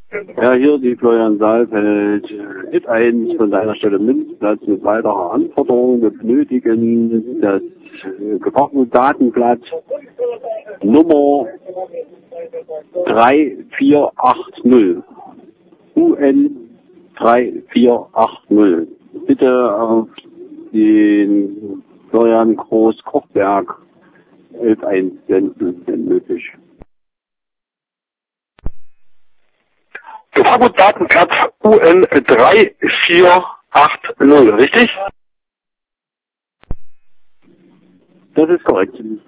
Ja, hier die Florian Saalfeld, Hit 1 von deiner Stelle Münzplatz mit weiterer Anforderung. Wir benötigen das Gefahrgutdatenblatt Nummer 3480. UN 3480. Bitte auf den Florian Groß-Kochberg 11.1 senden, wenn möglich. Gefahrgutdatenblatt UN 3480, richtig? Das ist korrekt.